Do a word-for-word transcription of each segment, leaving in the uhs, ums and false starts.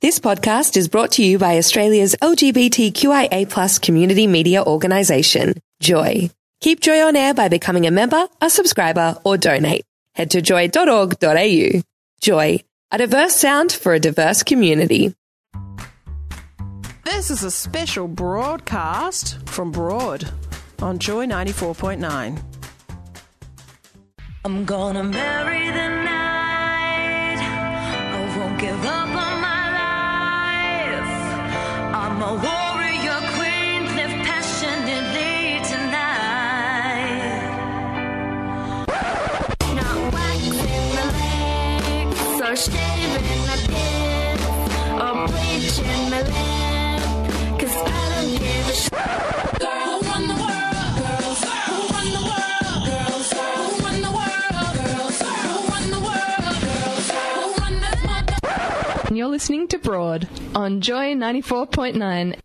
This podcast is brought to you by Australia's L G B T Q I A plus community media organisation, Joy. Keep Joy on air by becoming a member, a subscriber, or donate. Head to joy dot org dot a u. Joy, a diverse sound for a diverse community. This is a special broadcast from Broad on Joy ninety-four point nine. I'm gonna marry the night. I won't give up on my life. I'm a warrior queen, live passionately tonight. Not waxing the legs, or shaving the pits, or bleaching my lip, 'cause I don't give a sh**. Girl, run the world, girls, who run the world, girls, who run the world, girls, who run the world, girls, who run this mother. And you're listening to Broad on Joy ninety-four point nine.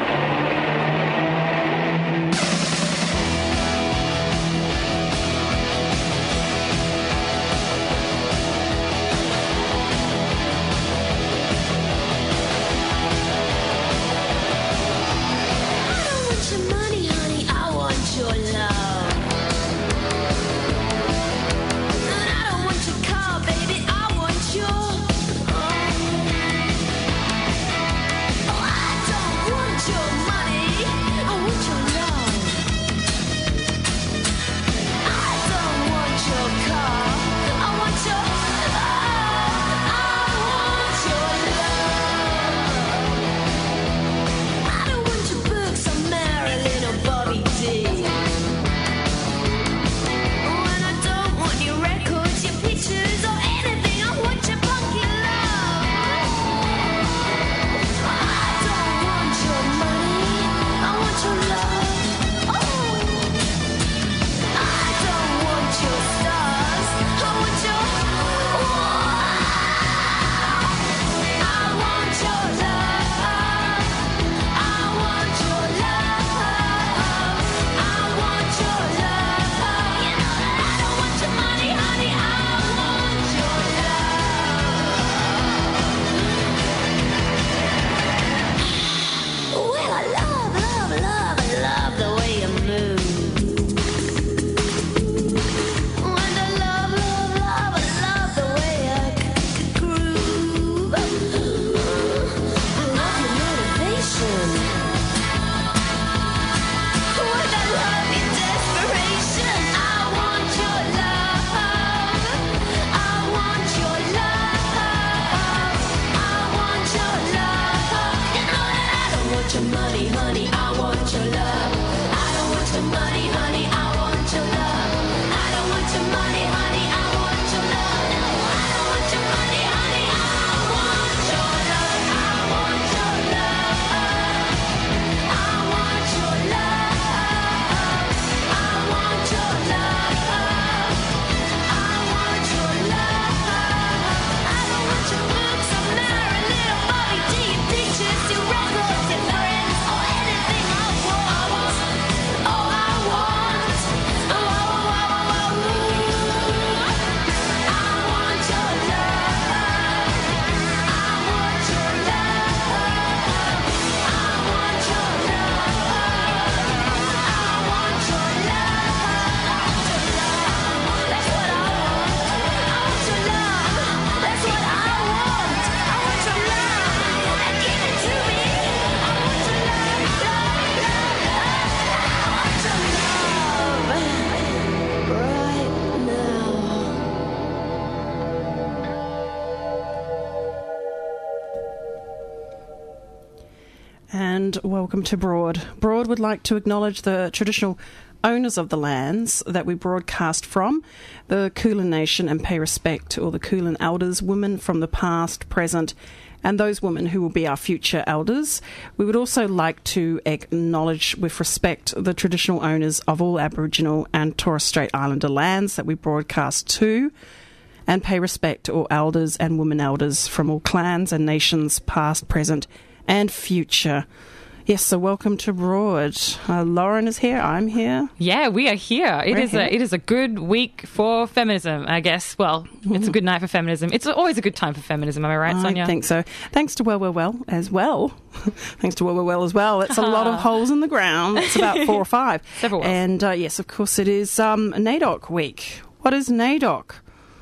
And welcome to Broad. Broad would like to acknowledge the traditional owners of the lands that we broadcast from, the Kulin Nation, and pay respect to all the Kulin elders, women from the past, present, and those women who will be our future elders. We would also like to acknowledge with respect the traditional owners of all Aboriginal and Torres Strait Islander lands that we broadcast to, and pay respect to all elders and women elders from all clans and nations, past, present, and future. Yes, so welcome to Broad. Uh, Lauren is here. I'm here. Yeah, we are here. It We're is here. a it is a good week for feminism, I guess. Well, it's a good night for feminism. It's always a good time for feminism, am I right, Sonia? I think so. Thanks to Well, Well, Well as well. Thanks to Well, Well, Well as well. It's a lot of holes in the ground. It's about four or five. Several wells. And uh, yes, of course, it is um, NAIDOC week. What is NAIDOC?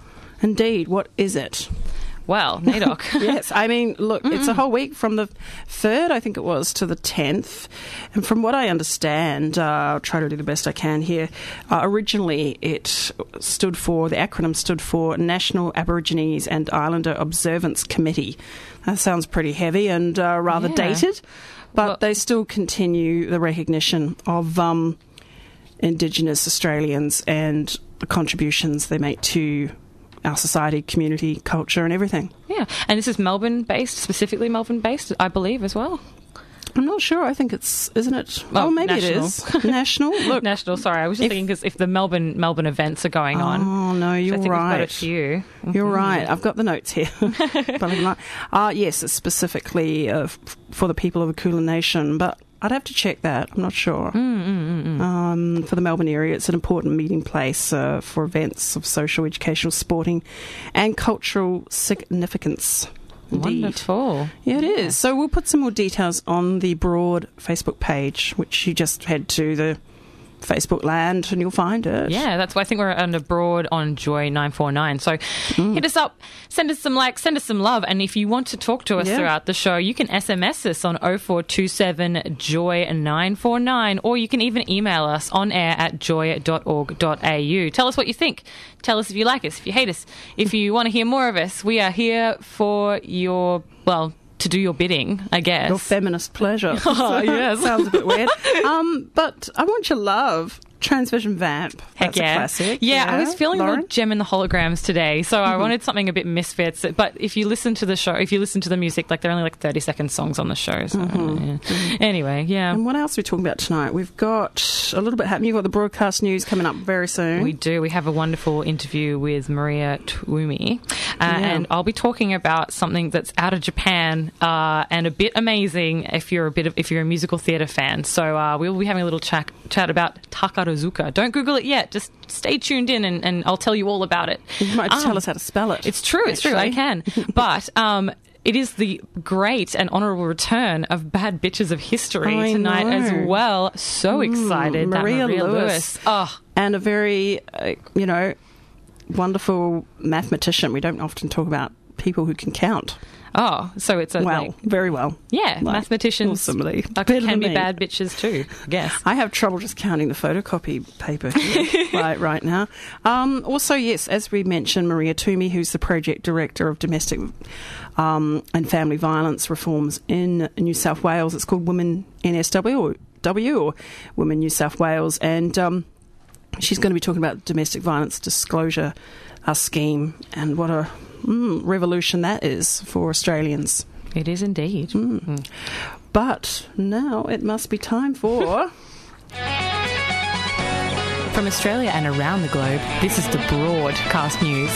Indeed, what is it? Well, NAIDOC. Yes, I mean, look, it's a whole week from the third, I think it was, to the tenth. And from what I understand, uh, I'll try to do the best I can here. Uh, originally, it stood for, the acronym stood for National Aborigines and Islander Observance Committee. That sounds pretty heavy and uh, rather Yeah. dated, but Well- they still continue the recognition of um, Indigenous Australians and the contributions they make to our society, community, culture and everything. Yeah, and this is Melbourne-based, specifically Melbourne-based, I believe, as well. I'm not sure. I think it's, isn't it? Oh, Oh, maybe national. it is. National? Look. National, sorry, I was just If- thinking because if the Melbourne Melbourne events are going on, Oh, no, which you're I think we've got right. it to you. You're right. I've got the notes here. Believe it or not. Uh, yes, it's specifically uh, f- for the people of the Kulin Nation, but I'd have to check that. I'm not sure. Mm, Um, for the Melbourne area, it's an important meeting place uh, for events of social, educational, sporting and cultural significance. Indeed. Wonderful. Yeah, it is. So we'll put some more details on the Broad Facebook page, which you just head to the Facebook land and you'll find it. Yeah, that's why I think we're under Broad on Joy nine four nine. So hit us up, send us some likes, send us some love. And if you want to talk to us Yeah. throughout the show, you can S M S us on oh four two seven joy nine four nine, or you can even email us on air at joy dot org dot a u. Tell us what you think. Tell us if you like us, if you hate us, if you want to hear more of us. We are here for your, well, to do your bidding, I guess. Your feminist pleasure. Oh, yes. Sounds a bit weird. Um, but I Want Your Love, Transvision Vamp. Heck That's yeah. a classic. Yeah, I was feeling a Lauren? little gem in the holograms today, so I wanted something a bit Misfits. But if you listen to the show, if you listen to the music, like they're only like thirty second songs on the show. So, yeah. Anyway, yeah. And what else are we talking about tonight? We've got a little bit happening. You've got the broadcast news coming up very soon. We do. We have a wonderful interview with Maria Twumi, uh, Yeah. and I'll be talking about something that's out of Japan uh, and a bit amazing if you're a bit of if you're a musical theatre fan. So uh, we'll be having a little chat chat about Takarazuka. Don't Google it yet. Just stay tuned in, and, and I'll tell you all about it. You might Um, tell us how to spell it. It's true. It's true. I can. But um, it is the great and honourable return of Bad Bitches of History I tonight know. as well. So excited. that Maria Maria Lewis. Lewis. Oh, And a very, uh, you know, wonderful mathematician. We don't often talk about people who can count. oh. So it's a well, like, very well. yeah, Like, mathematicians awesomely. are- Better can than be me. bad bitches too, I guess. I have trouble just counting the photocopy paper here, right, right now. Um, also, yes, as we mentioned, Maria Twumi, who's the project director of domestic um, and family violence reforms in New South Wales. It's called Women N S W or, W, or Women New South Wales, and um, she's going to be talking about domestic violence disclosure uh, scheme and what a mm, revolution that is for Australians. It is indeed. But now it must be time for... From Australia and around the globe, this is the Broadcast News.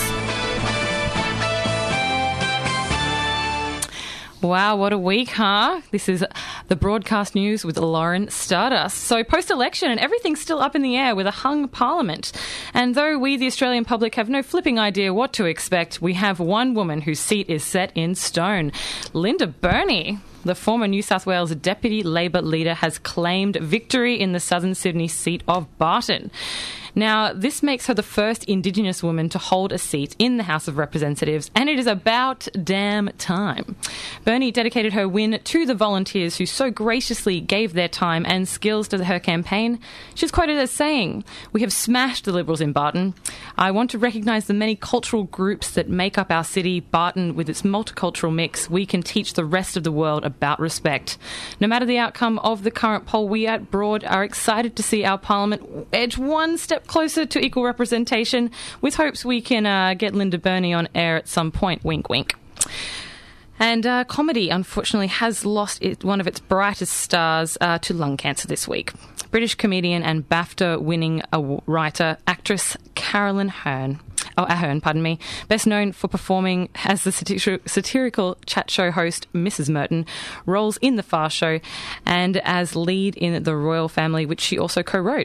Wow, what a week, huh? This is the Broadcast News with Lauren Stardust. So post-election and everything's still up in the air with a hung parliament. And though we, the Australian public, have no flipping idea what to expect, we have one woman whose seat is set in stone. Linda Burney, the former New South Wales Deputy Labor leader, has claimed victory in the southern Sydney seat of Barton. Now, this makes her the first Indigenous woman to hold a seat in the House of Representatives, and it is about damn time. Burney dedicated her win to the volunteers who so graciously gave their time and skills to her campaign. She's quoted as saying, "We have smashed the Liberals in Barton. I want to recognise the many cultural groups that make up our city. Barton, with its multicultural mix, we can teach the rest of the world about respect. No matter the outcome of the current poll, we at Broad are excited to see our parliament edge one step closer to equal representation, with hopes we can uh, get Linda Burney on air at some point. Wink, wink." And uh, comedy, unfortunately, has lost it, one of its brightest stars uh, to lung cancer this week. British comedian and BAFTA-winning writer, actress Carolyn Hearn oh, Ahern, pardon me, best known for performing as the satir- satirical chat show host Missus Merton, roles in The Fast Show, and as lead in The Royal Family, which she also co-wrote.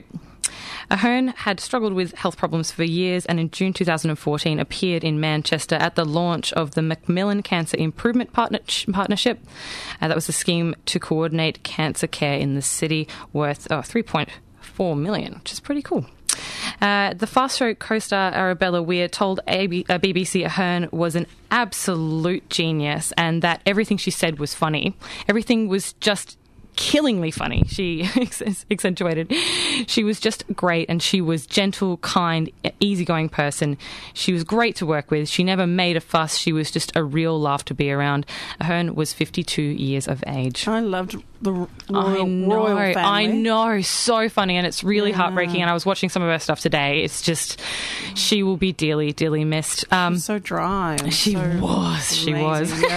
Ahern had struggled with health problems for years and in June two thousand fourteen appeared in Manchester at the launch of the Macmillan Cancer Improvement Partner- Partnership. Uh, that was a scheme to coordinate cancer care in the city worth oh, three point four million dollars, which is pretty cool. Uh, the Fast Show co-star Arabella Weir told A B- uh, B B C Ahern was an absolute genius and that everything she said was funny. Everything was just killingly funny, she accentuated. She was just great and she was gentle, kind, easygoing person. She was great to work with. She never made a fuss. She was just a real laugh to be around. Ahern was fifty-two years of age. I loved the royal, I know, royal family. I know, so funny, and it's really Yeah. heartbreaking. And I was watching some of her stuff today. It's just, she will be dearly, dearly missed. Um, So dry. and she so was, she was. amazing.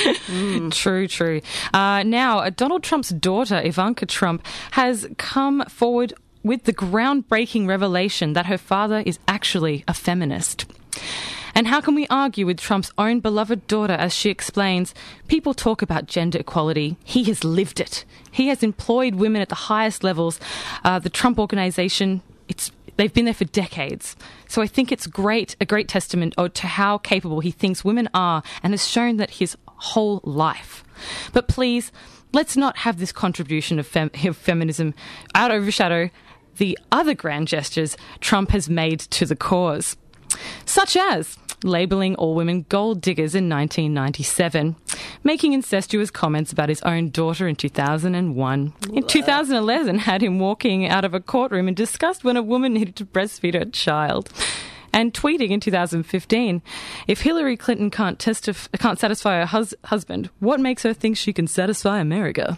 Yep. True, true. Uh, now, uh, Donald Trump's daughter, Ivanka Trump, has come forward with the groundbreaking revelation that her father is actually a feminist. And how can we argue with Trump's own beloved daughter as she explains, people talk about gender equality. He has lived it. He has employed women at the highest levels. Uh, the Trump Organization, it's they've been there for decades. So I think it's great, a great testament to how capable he thinks women are and has shown that his whole life. But please, let's not have this contribution of, fem- of feminism out overshadow the other grand gestures Trump has made to the cause, such as labelling all women gold diggers in nineteen ninety-seven, making incestuous comments about his own daughter in two thousand one. In two thousand eleven, had him walking out of a courtroom in disgust when a woman needed to breastfeed her child. And tweeting in two thousand fifteen, if Hillary Clinton can't, testif- can't satisfy her hus- husband, what makes her think she can satisfy America?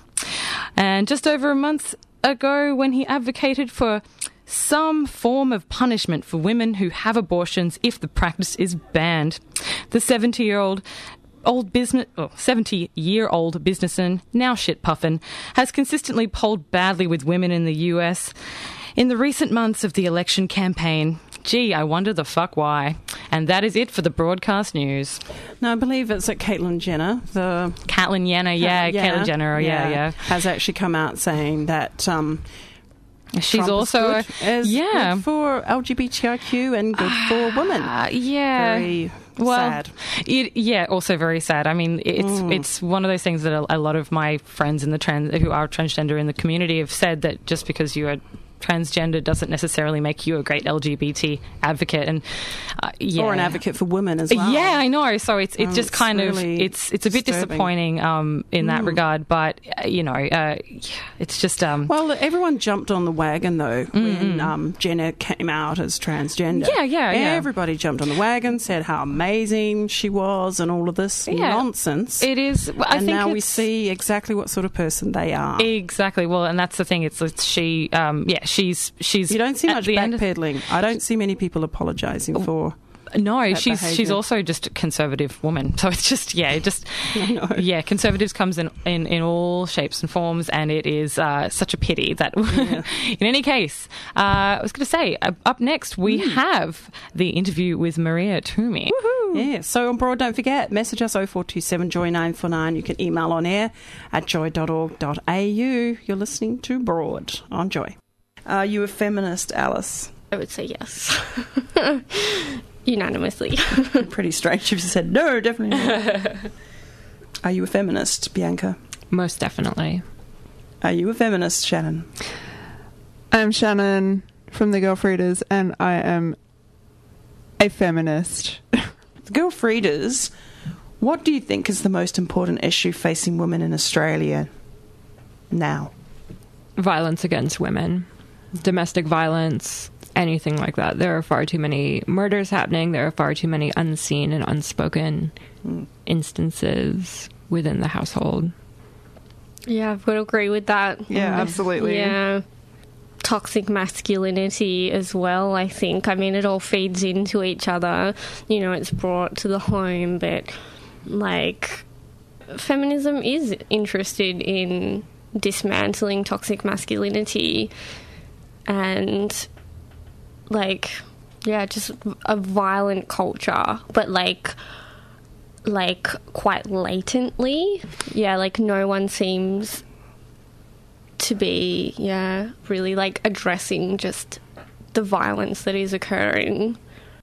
And just over a month ago, when he advocated for some form of punishment for women who have abortions if the practice is banned, the seventy-year-old old business, oh, seventy-year-old businessman, now shit-puffin, has consistently polled badly with women in the U S in the recent months of the election campaign. Gee, I wonder the fuck why. And that is it for the broadcast news. No, I believe it's at Caitlyn Jenner. The Caitlyn Jenner, yeah, Caitlyn Jenner, yeah, yeah, has actually come out saying that um, she's Trump also is good, is yeah good for L G B T I Q and good for women. Uh, yeah, Very well, sad. It, yeah, also very sad. I mean, it's Mm. it's one of those things that a, a lot of my friends in the trans who are transgender in the community have said, that just because you are transgender doesn't necessarily make you a great L G B T advocate, and uh, yeah. Or an advocate for women as well. Yeah, I know. So it's it's Um, just it's kind really of it's it's a bit disturbing. disappointing um, in that Mm. regard, but uh, you know, uh, it's just um, Well, everyone jumped on the wagon, though, when um, Jenner came out as transgender. Yeah, yeah, yeah. Everybody jumped on the wagon, said how amazing she was and all of this Yeah. nonsense. it is. I and think now we it's- see exactly what sort of person they are. Exactly. Well, and that's the thing. It's, it's she. Um, yeah, she's she's. You don't see at much the end- backpedaling. I don't see many people apologising for. No, that she's she's behaviour. also just a conservative woman. So it's just yeah, it just know. yeah, conservatives comes in, in, in all shapes and forms, and it is uh, such a pity that. In any case, uh, I was going to say uh, up next we have the interview with Maria Toomey. Yeah, so on Broad, don't forget, message us oh four two seven joy nine four nine. You can email on air at joy dot org dot a u. You're listening to Broad on Joy. Are you a feminist, Alice? I would say yes. Unanimously. Pretty strange if you said no, definitely not. Are you a feminist, Bianca? Most definitely. Are you a feminist, Shannon? I'm Shannon from the Girlfrienders, and I am a feminist. The Girlfrienders, what do you think is the most important issue facing women in Australia now? Violence against women. Domestic violence, anything like that. There are far too many murders happening. There are far too many unseen and unspoken Mm. instances within the household. Yeah, I would agree with that. Yeah, absolutely. Yeah. Toxic masculinity as well, I think. I mean, it all feeds into each other. You know, it's brought to the home, but, like, feminism is interested in dismantling toxic masculinity and, like, yeah, just a violent culture, but like, like quite latently. Yeah, like no one seems to be, yeah, really like addressing just the violence that is occurring.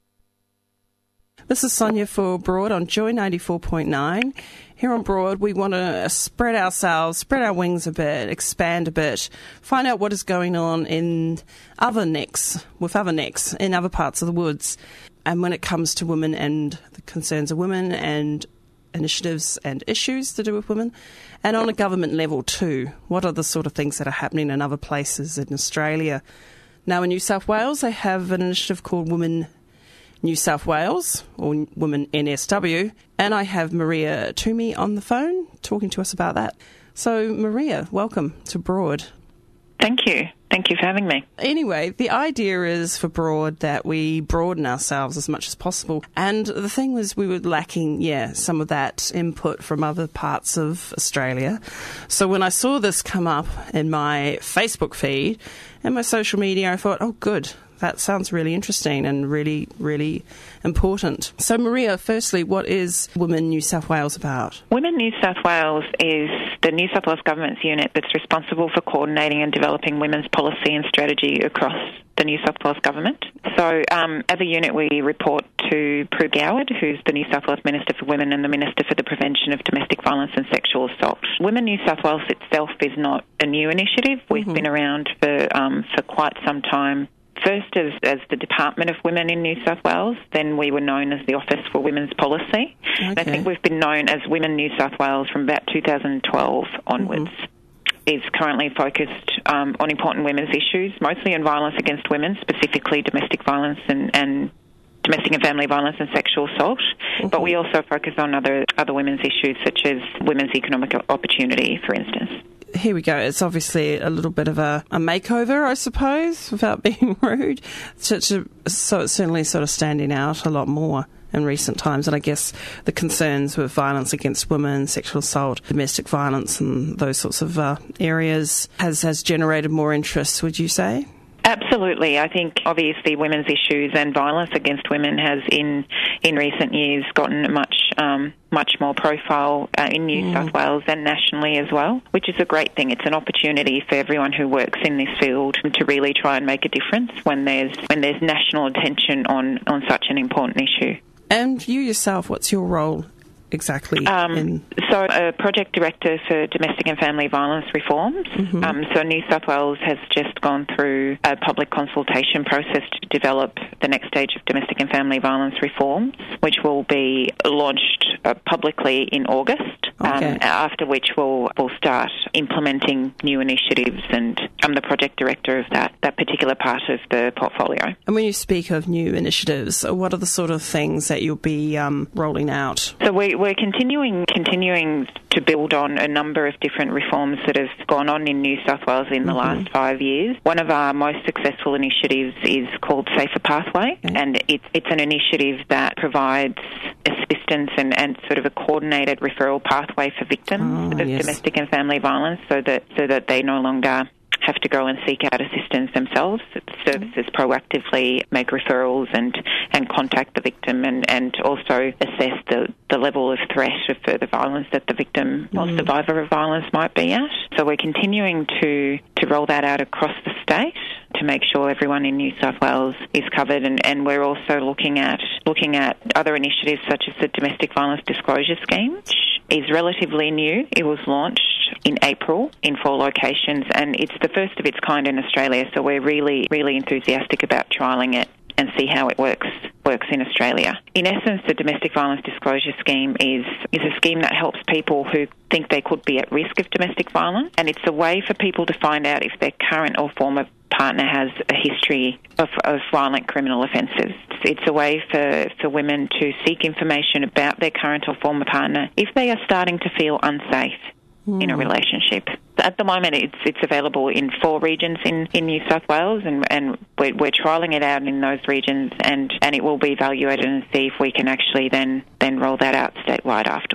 This is Sonia for Broad on Joy ninety-four point nine. Here on Broad, we want to spread ourselves, spread our wings a bit, expand a bit, find out what is going on in other necks, with other necks, in other parts of the woods. And when it comes to women and the concerns of women and initiatives and issues to do with women, and on a government level too, what are the sort of things that are happening in other places in Australia? Now, in New South Wales, they have an initiative called Women New South Wales, or Women N S W, and I have Maria Toomey on the phone talking to us about that. So, Maria, welcome to Broad. Thank you. Thank you for having me. Anyway, the idea is for Broad that we broaden ourselves as much as possible. And the thing was we were lacking, yeah, some of that input from other parts of Australia. So when I saw this come up in my Facebook feed and my social media, I thought, oh, good. That sounds really interesting and really, really important. So, Maria, firstly, what is Women New South Wales about? Women New South Wales is the New South Wales Government's unit that's responsible for coordinating and developing women's policy and strategy across the New South Wales Government. So, um, as a unit, we report to Prue Goward, who's the New South Wales Minister for Women and the Minister for the Prevention of Domestic Violence and Sexual Assault. Women New South Wales itself is not a new initiative. We've mm-hmm. been around for um, for quite some time. First as, as the Department of Women in New South Wales, then we were known as the Office for Women's Policy. Okay. And I think we've been known as Women New South Wales from about two thousand twelve onwards. Mm-hmm. Is currently focused um, on important women's issues, mostly on violence against women, specifically domestic violence and, and domestic and family violence and sexual assault. Mm-hmm. But we also focus on other, other women's issues such as women's economic opportunity, for instance. Here we go. It's obviously a little bit of a, a makeover, I suppose, without being rude. So, so it's certainly sort of standing out a lot more in recent times. And I guess the concerns with violence against women, sexual assault, domestic violence and those sorts of uh, areas has, has generated more interest, would you say? Absolutely. I think obviously women's issues and violence against women has in in recent years gotten much um, much more profile uh, in New mm. South Wales and nationally as well, which is a great thing. It's an opportunity for everyone who works in this field to really try and make a difference when there's when there's national attention on, on such an important issue. And you yourself, what's your role exactly? Um, in... So a project director for domestic and family violence reforms. Mm-hmm. Um, so New South Wales has just gone through a public consultation process to develop the next stage of domestic and family violence reforms, which will be launched uh, publicly in August, okay. um, after which we'll, we'll start implementing new initiatives, and I'm the project director of that, that particular part of the portfolio. And when you speak of new initiatives, what are the sort of things that you'll be um, rolling out? So we, we're continuing continuing to build on a number of different reforms that have gone on in New South Wales in the mm-hmm. last five years. One of our most successful initiatives is called Safer Pathway, okay. and it's it's an initiative that provides assistance and, and sort of a coordinated referral pathway for victims oh, of yes. domestic and family violence, so that so that they no longer have to go and seek out assistance themselves. Services proactively make referrals and, and contact the victim, and, and also assess the, the level of threat of further violence that the victim mm. or survivor of violence might be at. So we're continuing to, to roll that out across the state to make sure everyone in New South Wales is covered, and, and we're also looking at looking at other initiatives such as the Domestic Violence Disclosure Scheme, which is relatively new. It was launched in April in four locations, and it's the first of its kind in Australia, so we're really, really enthusiastic about trialling it and see how it works works in Australia. In essence, the Domestic Violence Disclosure Scheme is, is a scheme that helps people who think they could be at risk of domestic violence, and it's a way for people to find out if their current or former partner has a history of, of violent criminal offences. It's a way for, for women to seek information about their current or former partner if they are starting to feel unsafe mm. in a relationship. At the moment, it's it's available in four regions in, in New South Wales, and, and we're, we're trialling it out in those regions, and, and it will be evaluated and see if we can actually then, then roll that out statewide afterwards.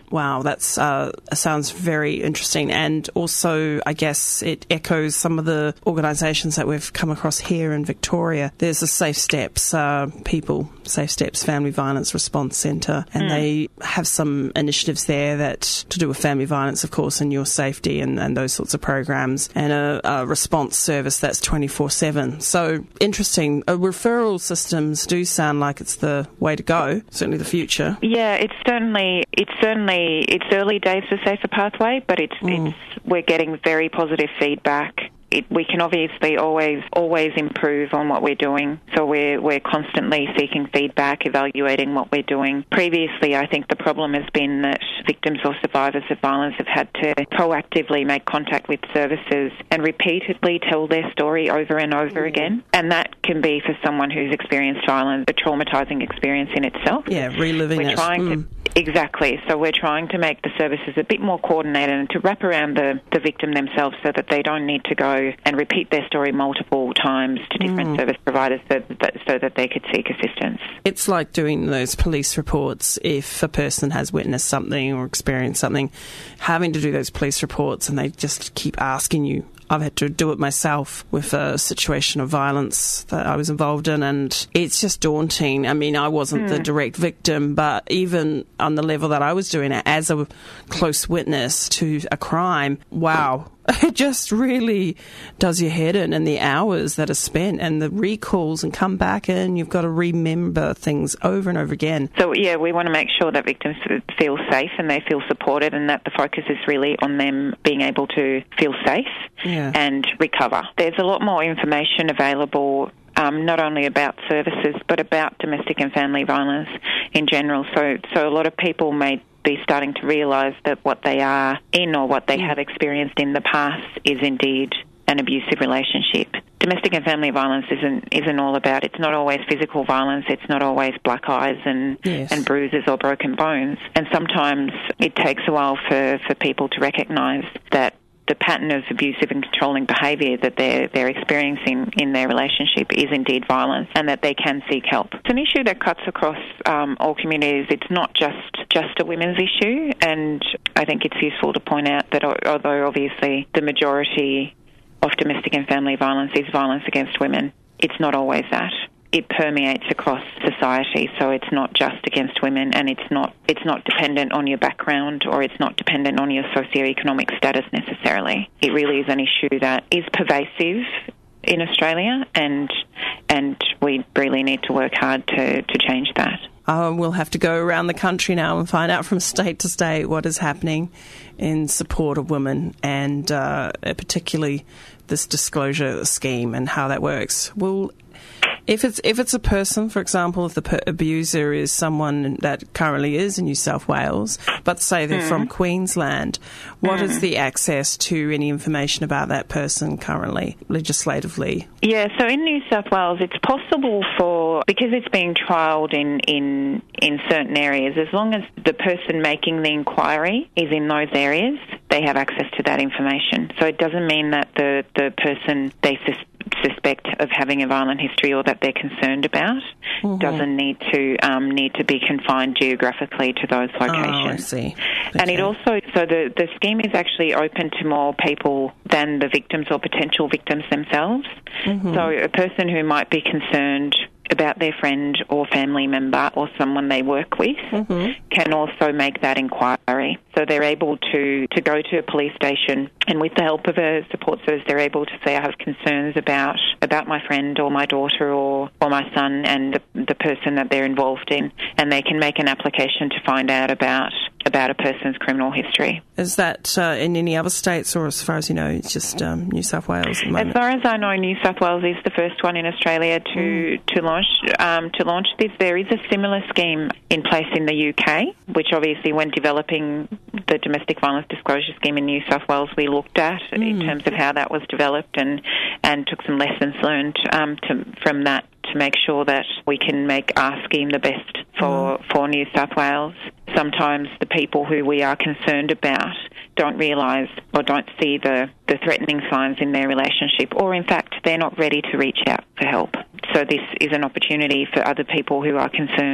Wow, that's uh, sounds very interesting. And also, I guess it echoes some of the organisations that we've come across here in Victoria. There's a Safe Steps uh, people, Safe Steps Family Violence Response Centre, and mm. they have some initiatives there that to do with family violence, of course, and your safety and, and those sorts of programs, and a, a response service that's twenty-four seven. So interesting. Uh, referral systems do sound like it's the way to go, certainly the future. Yeah, it's certainly, it's certainly, it's early days for Safer Pathway, but it's, mm. it's we're getting very positive feedback. It, we can obviously always always improve on what we're doing, so we're we're constantly seeking feedback, evaluating what we're doing. Previously, I think the problem has been that victims or survivors of violence have had to proactively make contact with services and repeatedly tell their story over and over mm. again, and that can be for someone who's experienced violence a traumatising experience in itself. Yeah, reliving we're it. Trying mm. to, exactly. So we're trying to make the services a bit more coordinated and to wrap around the, the victim themselves so that they don't need to go and repeat their story multiple times to different mm. service providers so that, so that they could seek assistance. It's like doing those police reports if a person has witnessed something or experienced something, having to do those police reports and they just keep asking you. I've had to do it myself with a situation of violence that I was involved in, and it's just daunting. I mean, I wasn't mm. the direct victim, but even on the level that I was doing it as a close witness to a crime, wow. It just really does your head in, and the hours that are spent and the recalls and come back in, you've got to remember things over and over again. So, yeah, we want to make sure that victims feel safe and they feel supported, and that the focus is really on them being able to feel safe yeah. and recover. There's a lot more information available Um, not only about services but about domestic and family violence in general. So, so a lot of people may be starting to realise that what they are in or what they have experienced in the past is indeed an abusive relationship. Domestic and family violence isn't isn't all about, it's not always physical violence, it's not always black eyes and, yes. and bruises or broken bones. And sometimes it takes a while for, for people to recognise that the pattern of abusive and controlling behaviour that they're, they're experiencing in their relationship is indeed violence, and that they can seek help. It's an issue that cuts across um, all communities. It's not just, just a women's issue, and I think it's useful to point out that although obviously the majority of domestic and family violence is violence against women, it's not always that. It permeates across society, so it's not just against women, and it's not it's not dependent on your background, or it's not dependent on your socioeconomic status necessarily. It really is an issue that is pervasive in Australia, and and we really need to work hard to, to change that. Uh, we'll have to go around the country now and find out from state to state what is happening in support of women, and uh, particularly this disclosure scheme and how that works. We'll If it's if it's a person, for example, if the per- abuser is someone that currently is in New South Wales, but say they're mm. from Queensland, what mm. is the access to any information about that person currently, legislatively? Yeah, so in New South Wales, it's possible for, because it's being trialled in, in, in certain areas, as long as the person making the inquiry is in those areas, they have access to that information. So it doesn't mean that the, the person they sus- suspect of having a violent history or that they're concerned about mm-hmm. doesn't need to um, need to be confined geographically to those locations. Oh, I see. Okay. And it also, so the, the scheme is actually open to more people than the victims or potential victims themselves. Mm-hmm. So a person who might be concerned about their friend or family member or someone they work with mm-hmm. can also make that inquiry. So they're able to, to go to a police station, and with the help of a support service, they're able to say, I have concerns about about my friend or my daughter or, or my son and the, the person that they're involved in, and they can make an application to find out about about a person's criminal history. Is that uh, in any other states, or as far as you know, it's just um, New South Wales at the moment? As far as I know, New South Wales is the first one in Australia to, mm. to launch um, to launch this. There is a similar scheme in place in the U K, which obviously when developing the domestic violence disclosure scheme in New South Wales, we looked at mm. in terms of how that was developed and, and took some lessons learned um, to, from that to make sure that we can make our scheme the best for, mm. for New South Wales. Sometimes the people who we are concerned about don't realise or don't see the, the threatening signs in their relationship, or in fact they're not ready to reach out for help. So this is an opportunity for other people who are concerned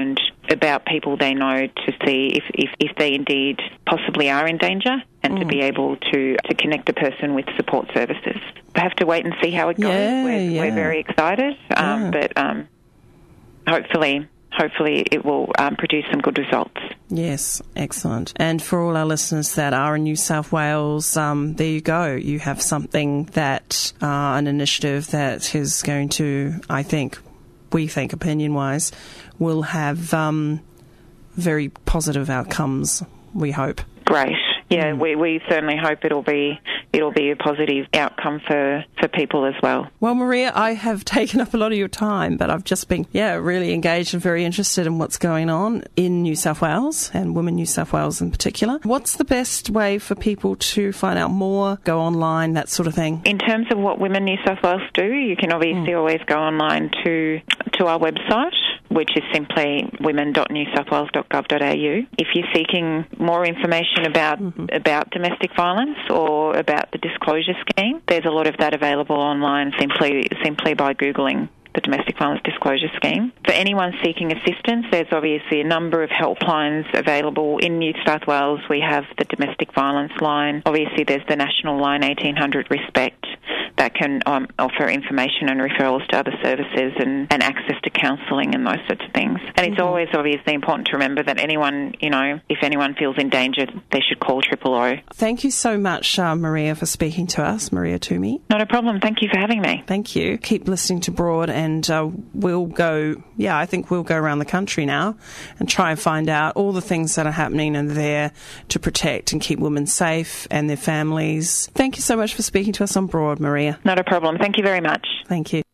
about people they know to see if, if, if they indeed possibly are in danger, and mm. to be able to, to connect the person with support services. We have to wait and see how it goes. Yeah, we're, yeah. we're very excited, um, yeah. but um, hopefully... Hopefully it will um, produce some good results. Yes, excellent. And for all our listeners that are in New South Wales, um, there you go. You have something that, uh, an initiative that is going to, I think, we think opinion-wise, will have um, very positive outcomes, we hope. Great. Yeah, mm. we, we certainly hope it'll be it'll be a positive outcome for, for people as well. Well, Maria, I have taken up a lot of your time, but I've just been, yeah, really engaged and very interested in what's going on in New South Wales, and Women New South Wales in particular. What's the best way for people to find out more, go online, that sort of thing? In terms of what Women New South Wales do, you can obviously mm. always go online to to our website, which is simply women dot new south wales dot gov dot a u. If you're seeking more information about mm-hmm. about domestic violence or about the disclosure scheme, there's a lot of that available online simply simply by Googling the Domestic Violence Disclosure Scheme. For anyone seeking assistance, there's obviously a number of helplines available. In New South Wales, we have the Domestic Violence Line. Obviously, there's the National Line eighteen hundred Respect that can um, offer information and referrals to other services and, and access to counselling and those sorts of things. And it's mm-hmm. always obviously important to remember that anyone, you know, if anyone feels in danger, they should call Triple O. Thank you so much, uh, Maria, for speaking to us. Maria Toomey. Not a problem. Thank you for having me. Thank you. Keep listening to Broad, and uh, we'll go, yeah, I think we'll go around the country now and try and find out all the things that are happening and there to protect and keep women safe and their families. Thank you so much for speaking to us on Broad, Maria. Not a problem. Thank you very much. Thank you.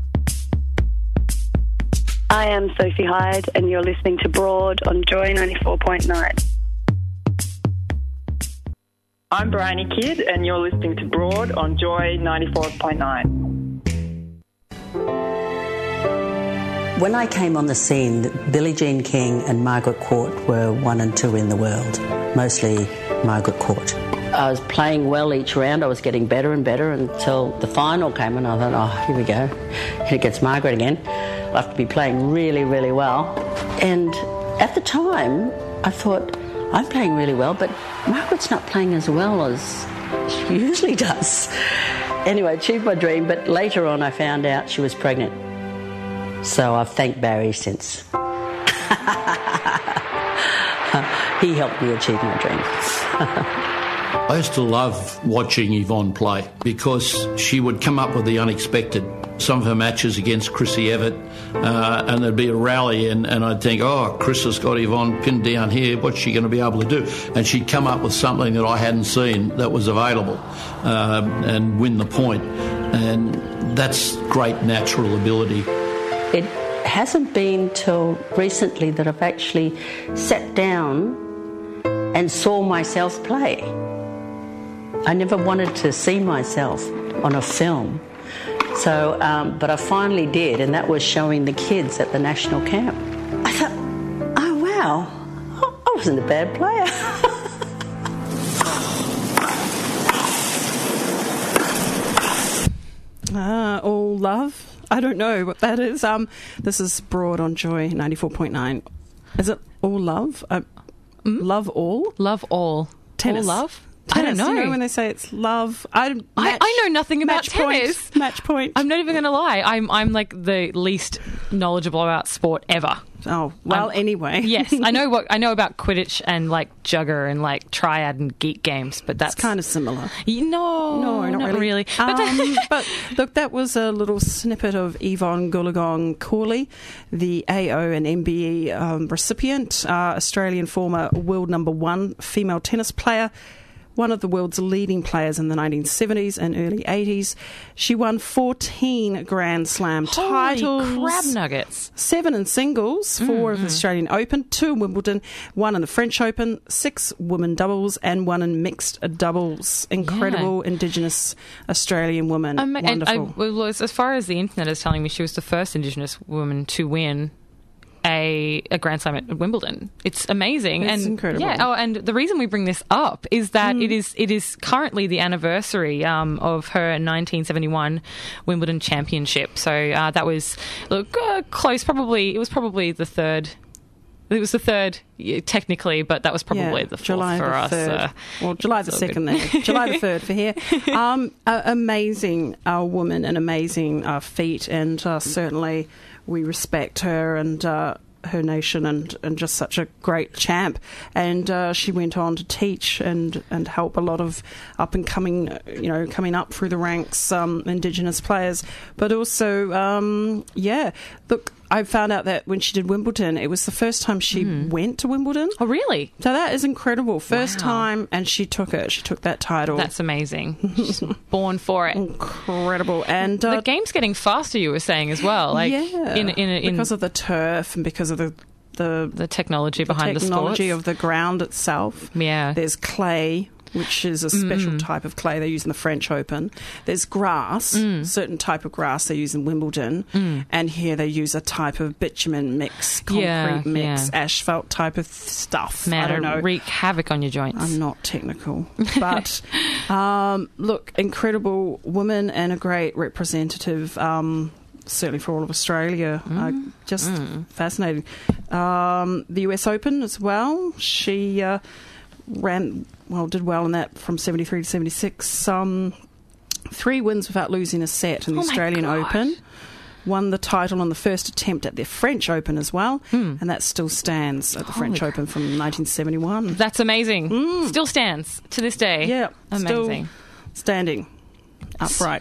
I am Sophie Hyde, and you're listening to Broad on Joy ninety-four point nine. I'm Bryony Kidd, and you're listening to Broad on Joy ninety-four point nine. When I came on the scene, Billie Jean King and Margaret Court were one and two in the world, mostly Margaret Court. I was playing well each round. I was getting better and better until the final came, and I thought, oh, here we go. Here gets Margaret again. I'll have to be playing really, really well. And at the time, I thought, I'm playing really well, but Margaret's not playing as well as she usually does. Anyway, achieved my dream, but later on I found out she was pregnant. So I've thanked Barry since. He helped me achieve my dream. I used to love watching Yvonne play because she would come up with the unexpected. Some of her matches against Chrissy Evert, uh, and there'd be a rally, and, and I'd think, oh, Chris has got Yvonne pinned down here, what's she going to be able to do? And she'd come up with something that I hadn't seen that was available, uh, and win the point. And that's great natural ability. It hasn't been till recently that I've actually sat down and saw myself play. I never wanted to see myself on a film. So, um, but I finally did, and that was showing the kids at the national camp. I thought, oh wow, I wasn't a bad player. Ah, all love. I don't know what that is. Um, this is Broad on Joy ninety-four point nine. Is it all love? Uh, mm? Love all? Love all. Tennis. All love? Tennis, I don't know. You know when they say it's love. I, match, I, I know nothing about match tennis. Point, match point. I'm not even going to lie. I'm I'm like the least knowledgeable about sport ever. Oh well. I'm, anyway, yes, I know what I know about Quidditch and like Jugger and like Triad and Geek games, but that's kind of similar. You, no, no, not, not really. really. But, um, but look, that was a little snippet of Yvonne Goolagong Cawley, the A O and M B E um, recipient, uh, Australian former world number one female tennis player. One of the world's leading players in the nineteen seventies and early eighties. She won fourteen Grand Slam Holy titles. crab nuggets. Seven in singles, four mm, of the mm. Australian Open, two in Wimbledon, one in the French Open, six women doubles, and one in mixed doubles. Incredible yeah. Indigenous Australian woman. Um, Wonderful. And I, well, as far as the internet is telling me, she was the first Indigenous woman to win A, a Grand Slam at Wimbledon. It's amazing. It's and incredible. Yeah. Oh, and the reason we bring this up is that mm. it is it is currently the anniversary um, of her nineteen seventy-one Wimbledon championship. So uh, that was look uh, close. Probably it was probably the third It was the third, yeah, technically, but that was probably Yeah, the fourth July for the us. third. Uh, well, July the so second good. then. July the third for here. Um, uh, amazing uh, woman and amazing uh, feat, and uh, certainly we respect her and uh, her nation, and, and just such a great champ. And uh, she went on to teach and, and help a lot of up and coming, you know, coming up through the ranks, um, Indigenous players. But also, um, yeah, look, I found out that when she did Wimbledon, it was the first time she Mm. went to Wimbledon. Oh, really? So that is incredible. First Wow. time, and she took it. She took that title. That's amazing. She's born for it. Incredible. And uh, the game's getting faster, you were saying, as well. Like, yeah, in, in, in because of the turf and because of the the, the technology behind the, technology sports. of the ground itself. Yeah. There's clay, which is a special Mm. type of clay they use in the French Open. There's grass, Mm. certain type of grass they use in Wimbledon, Mm. and here they use a type of bitumen mix, concrete Yeah, mix, yeah. asphalt type of stuff. Man, I don't it'll know. wreak havoc on your joints. I'm not technical, but um, look, incredible woman and a great representative. Um, certainly for all of Australia. Uh, just Mm. fascinating. Um, the U S Open as well. She uh, ran, well, did well in that from seventy-three to seventy-six. Um, three wins without losing a set in the Oh my Australian gosh. Open. Won the title on the first attempt at the French Open as well, and that still stands at the Holy French crap. Open from nineteen seventy-one. That's amazing. Still stands to this day. Yeah, Amazing. still standing upright.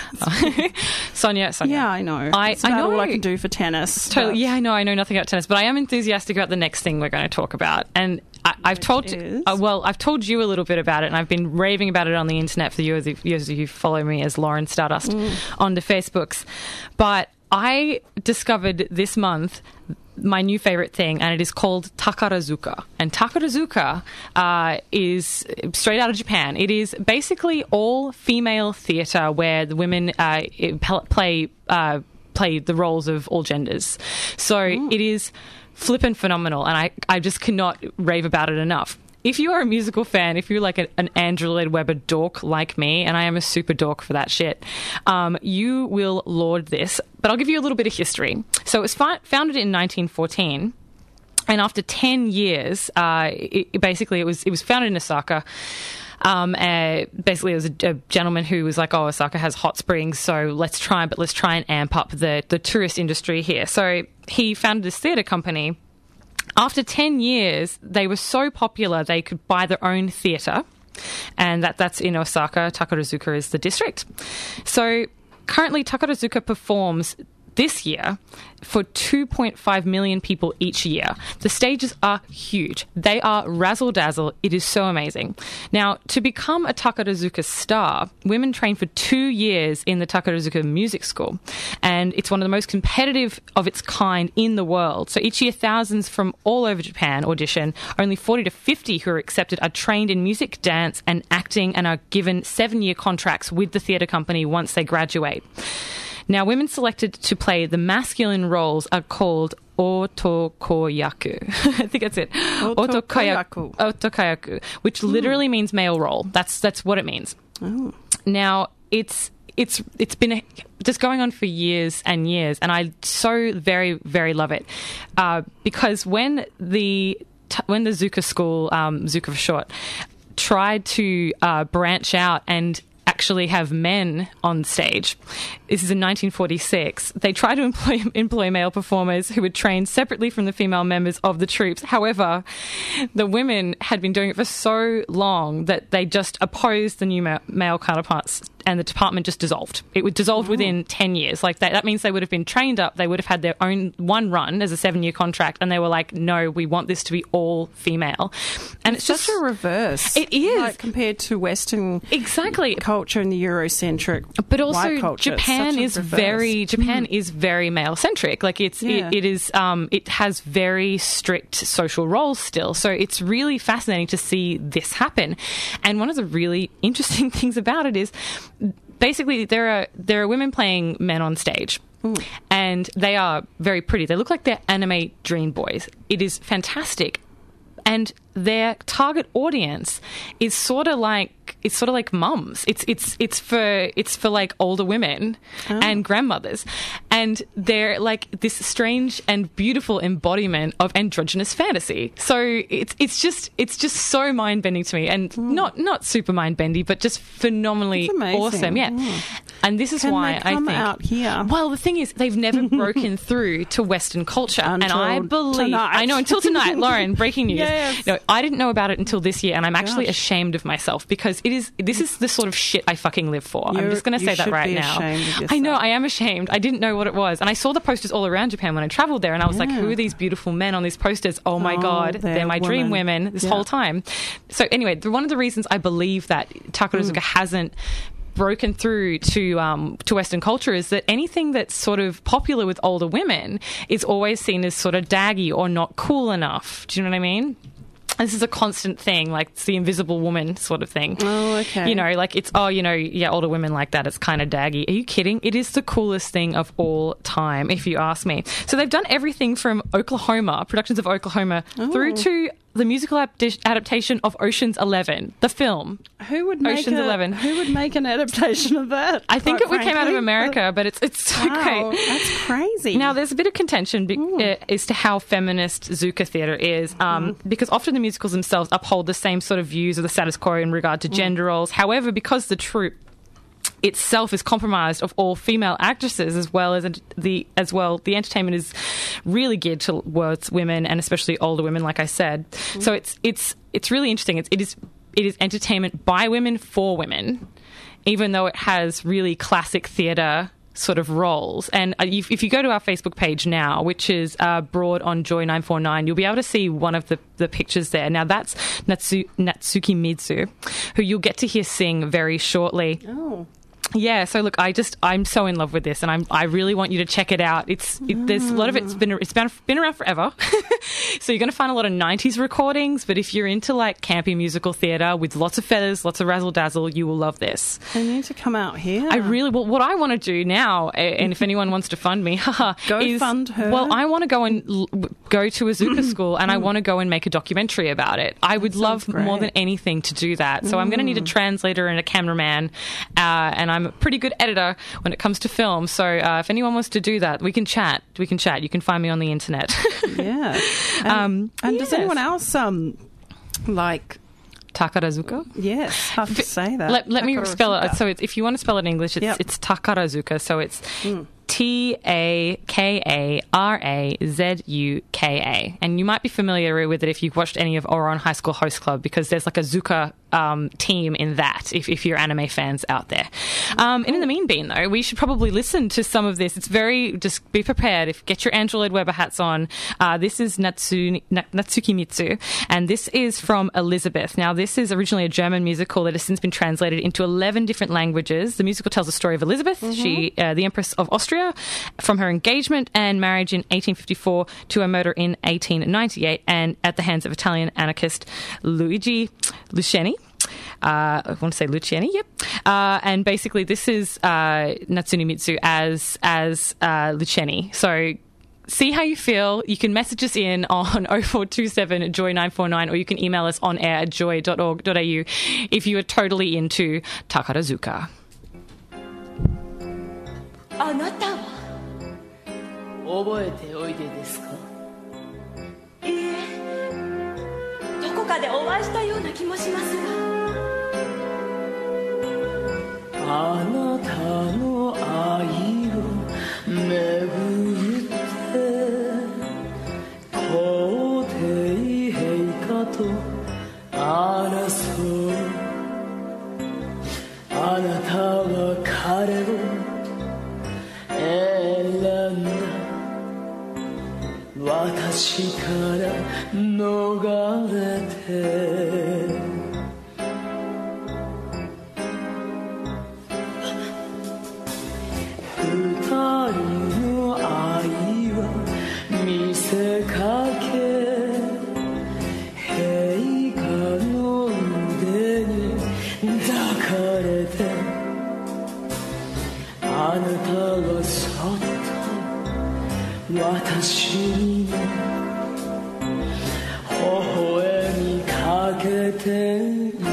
Sonia, Sonia. Yeah, I know. I, That's I about know. all I can do for tennis. Totally. but- Yeah, I know. I know nothing about tennis, but I am enthusiastic about the next thing we're going to talk about. And I, I've told, is? uh, well, I've told you a little bit about it, and I've been raving about it on the internet for the years, years who follow me as Lauren Stardust on the Facebooks. But I discovered this month my new favorite thing, and it is called Takarazuka. And Takarazuka uh, is straight out of Japan. It is basically all female theatre where the women uh, it- play uh, play the roles of all genders. So it is flippin' phenomenal, and I, I just cannot rave about it enough. If you are a musical fan, if you're like a, an Andrew Lloyd Webber dork like me, and I am a super dork for that shit, um, you will laud this. But I'll give you a little bit of history. So it was fi- founded in nineteen fourteen. And after ten years, uh, it, it basically it was it was founded in Osaka. Um, uh, basically, it was a, a gentleman who was like, "Oh, Osaka has hot springs, so let's try, but let's try and amp up the the tourist industry here." So he founded this theatre company. After ten years, they were so popular they could buy their own theatre, and that that's in Osaka. Takarazuka is the district. So currently, Takarazuka performs this year for two point five million people each year. The stages are huge. They are razzle-dazzle. It is so amazing. Now, to become a Takarazuka star, women train for two years in the Takarazuka Music School, and it's one of the most competitive of its kind in the world. So each year, thousands from all over Japan audition. Only forty to fifty who are accepted are trained in music, dance, and acting, and are given seven-year contracts with the theatre company once they graduate. Now, women selected to play the masculine roles are called otokoyaku. I think that's it. Otokoyaku. Otokoyaku, which literally means male role. That's that's what it means. Oh. Now, it's it's it's been a, just going on for years and years, and I so very very love it uh, because when the t- when the Zuka school, um, Zuka for short, tried to uh, branch out and actually have men on stage. This is in nineteen forty-six. They tried to employ, employ male performers who would train separately from the female members of the troops. However, the women had been doing it for so long that they just opposed the new ma- male counterparts, and the department just dissolved. It would dissolve within ten years. Like that, that means they would have been trained up. They would have had their own one run as a seven-year contract, and they were like, "No, we want this to be all female." And it's, It's just just a reverse. It is. Like compared to Western exactly culture and the Eurocentric but also white culture. It's Japan such a is reverse. very Japan is very male centric. Like it's Yeah. it, it is um, it has very strict social roles still. So it's really fascinating to see this happen. And one of the really interesting things about it is basically there are there are women playing men on stage. And they are very pretty. They look like they're anime dream boys. It is fantastic. And their target audience is sort of like it's sort of like mums. It's it's it's for it's for like older women oh. and grandmothers, and they're like this strange and beautiful embodiment of androgynous fantasy. So it's it's just it's just so mind bending to me, and mm. not not super mind bendy, but just phenomenally awesome. Yeah, mm. and this is Can why they come I think out here. Well, the thing is, they've never broken through to Western culture, until and I believe tonight. I know until tonight, Lauren. Breaking news. Yes. No, I didn't know about it until this year, and I'm actually Gosh. ashamed of myself because it is. This is the sort of shit I fucking live for. You're, I'm just going to say that right be now. Of I know I am ashamed. I didn't know what it was, and I saw the posters all around Japan when I travelled there, and I was yeah. like, "Who are these beautiful men on these posters? Oh my oh, god, they're, they're my women. dream women this yeah. whole time." So anyway, the, one of the reasons I believe that Takarazuka mm. hasn't broken through to um, to Western culture is that anything that's sort of popular with older women is always seen as sort of daggy or not cool enough. Do you know what I mean? This is a constant thing, like it's the invisible woman sort of thing. Oh, okay. You know, like it's, oh, you know, yeah, older women like that, it's kind of daggy. Are you kidding? It is the coolest thing of all time, if you ask me. So they've done everything from Oklahoma, productions of Oklahoma, oh. through to the musical ap- adaptation of Ocean's Eleven, the film. Who would make Ocean's a, Eleven? Who would make an adaptation of that? I think it frankly? came out of America, but it's it's so wow, great. That's crazy. Now, there's a bit of contention be- uh, as to how feminist Zuka theatre is, um, mm. because often the musicals themselves uphold the same sort of views of the status quo in regard to mm. gender roles. However, because the troupe itself is compromised of all female actresses, as well as the as well the entertainment is really geared towards women, and especially older women, like I said. Mm. So it's it's it's really interesting. It's, it is it is entertainment by women for women, even though it has really classic theatre sort of roles. And uh, if, if you go to our Facebook page now, which is uh, Broad on Joy nine four nine, you'll be able to see one of the, the pictures there. Now, that's Natsu, Natsuki Mitsu, who you'll get to hear sing very shortly. Oh. Yeah, so look, I just I'm so in love with this, and I'm I really want you to check it out. It's it, there's a lot of it's been it's been been around forever, so you're going to find a lot of nineties recordings. But if you're into like campy musical theatre with lots of feathers, lots of razzle dazzle, you will love this. They need to come out here. I really well. What I want to do now, and if anyone wants to fund me, haha, go is, fund her. Well, I want to go and l- go to a Zuka school, and I want to go and make a documentary about it. I would love great. more than anything to do that. So mm. I'm going to need a translator and a cameraman, uh, and I'm a pretty good editor when it comes to film. So uh, if anyone wants to do that, we can chat. We can chat. You can find me on the internet. yeah. And, um, and yes. does anyone else um like Takarazuka? Yes, hard to say that. Let, let me spell it. So it's, if you want to spell it in English, it's, yep. it's Takarazuka. So it's mm. T A K A R A Z U K A. And you might be familiar with it if you've watched any of Ouran High School Host Club, because there's like a Zuka um, team in that, if, if you're anime fans out there. Um, and in the meantime, though, we should probably listen to some of this. It's very, just be prepared. If Get your Andrew Lloyd Webber hats on. Uh, this is Natsu, Natsuki Mitsu, and this is from Elizabeth. Now, this is originally a German musical that has since been translated into eleven different languages. The musical tells the story of Elizabeth, mm-hmm. she, uh, the Empress of Austria, from her engagement and marriage in eighteen fifty-four to her murder in eighteen ninety-eight, and at the hands of Italian anarchist Luigi Lucchini. Uh, I want to say Luciani, yep. Uh, and basically, this is uh, Natsuki Mitsu as as uh, Luciani. So see how you feel. You can message us in on oh four two seven joy nine four nine, or you can email us on air at joy dot org dot a u if you are totally into Takarazuka. あなたは覚えておいでですか？いいえ、どこかでお会いしたような気もしますが。あなたの愛を巡って皇帝陛下と争う。あなたは彼を選んだ。私から逃れて二人の愛は見せかけ陛下の腕に抱かれてあなたはそっと私に微笑みかけている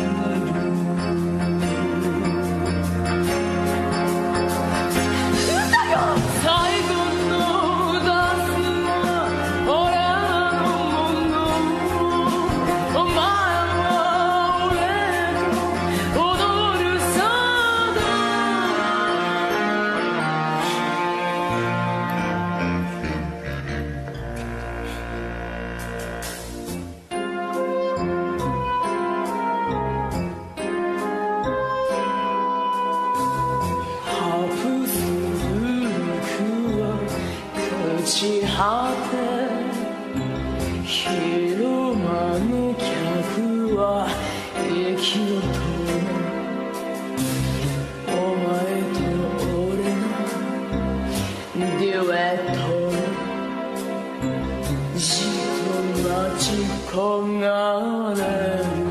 最後のダンスは俺のものお前は俺と踊るさハプスブルクは朽ち果て広間の客は息を止めお前と俺のデュエットじっと待ち焦がれる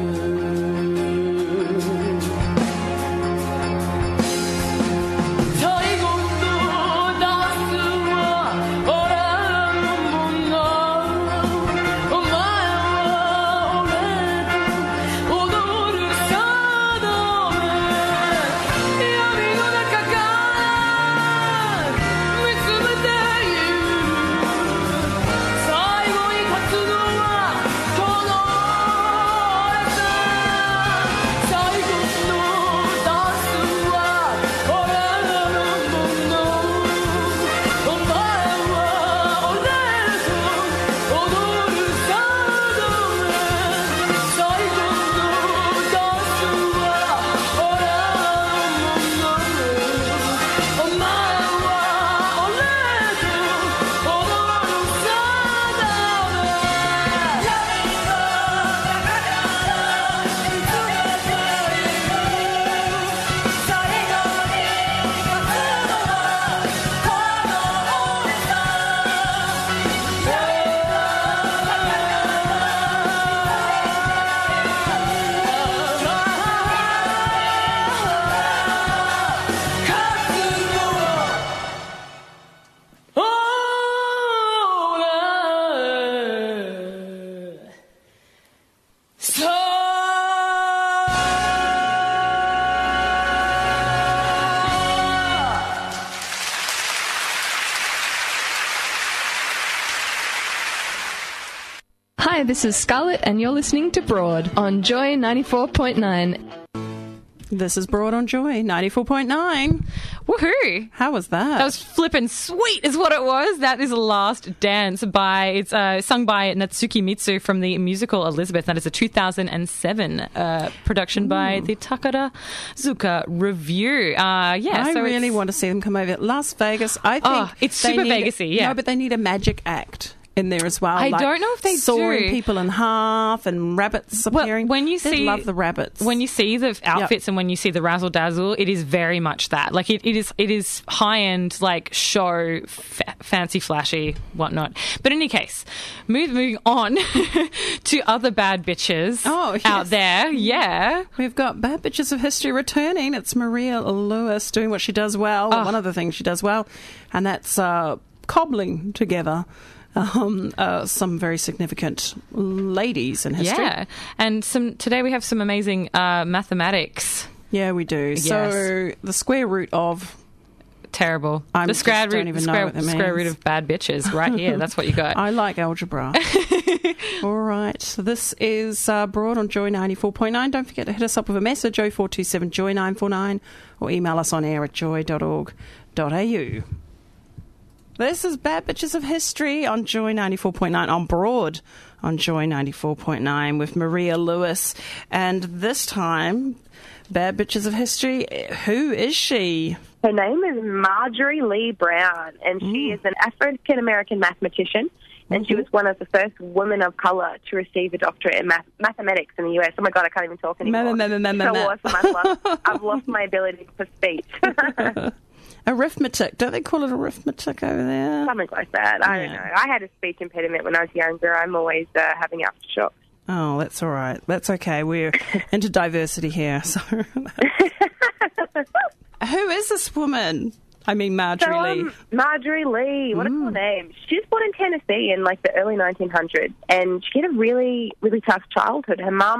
最後のダンスは俺のものお前は俺と踊るさだめ闇の中から見つめている最後に勝つのはこの俺さ最後のダンスは俺のものお前は俺と踊るさだめ最後のダンスは俺のものお前は俺と踊るさだめ闇の中から見つめている最後に勝つのはこの俺さ Hi, this is Scarlett, and you're listening to Broad on Joy ninety-four point nine. This is Broad on Joy ninety-four point nine. Woohoo! How was that? That was flippin' sweet, is what it was. That is Last Dance by it's uh, sung by Natsuki Mitsu from the musical Elizabeth. That is a two thousand seven uh, production by the Takara Zuka Review. Uh, yeah, I so really it's- want to see them come over. Las Vegas, I think Oh, it's they super need- Vegas-y, yeah. No, but they need a magic act in there as well. I like don't know if they sawing do. people in half and rabbits appearing. When you They'd see love the rabbits. when you see the outfits and when you see the razzle dazzle, it is very much that. Like it, it is, it is high end, like show, fa- fancy, flashy, whatnot. But in any case, move, moving on to other bad bitches Oh, yes. out there. Yeah, We've got Bad Bitches of History returning. It's Maria Lewis doing what she does well. Oh. One of the things she does well, and that's uh, cobbling together um, uh, some very significant ladies in history. yeah. And some today we have some amazing uh, mathematics. Yeah, we do. So the square root of Terrible. I the square just don't root, even the know square, what that square root means. of bad bitches, right here. That's what you got. I like algebra. All right. So this is uh, Broad on Joy ninety-four point nine. Don't forget to hit us up with a message, oh four two seven joy nine four nine, or email us on air at joy dot org dot a u. This is Bad Bitches of History on Joy ninety-four point nine, on Broad on Joy ninety-four point nine with Maria Lewis. And this time, Bad Bitches of History, who is she? Her name is Marjorie Lee Brown, and she is an African-American mathematician, and she was one of the first women of colour to receive a doctorate in math- mathematics in the U S. Oh, my God, I can't even talk anymore. Ma- ma- ma- ma- so ma- awesome. I've lost, I've lost my ability for speech. Arithmetic. Don't they call it arithmetic over there? Something like that. I don't Yeah. know. I had a speech impediment when I was younger. I'm always uh, having aftershocks. Oh, that's all right. That's okay. We're into diversity here. So, who is this woman? I mean, Marjorie so, Lee. um, Marjorie Lee, what a cool name. She was born in Tennessee in like the early nineteen hundreds, and she had a really, really tough childhood. Her mum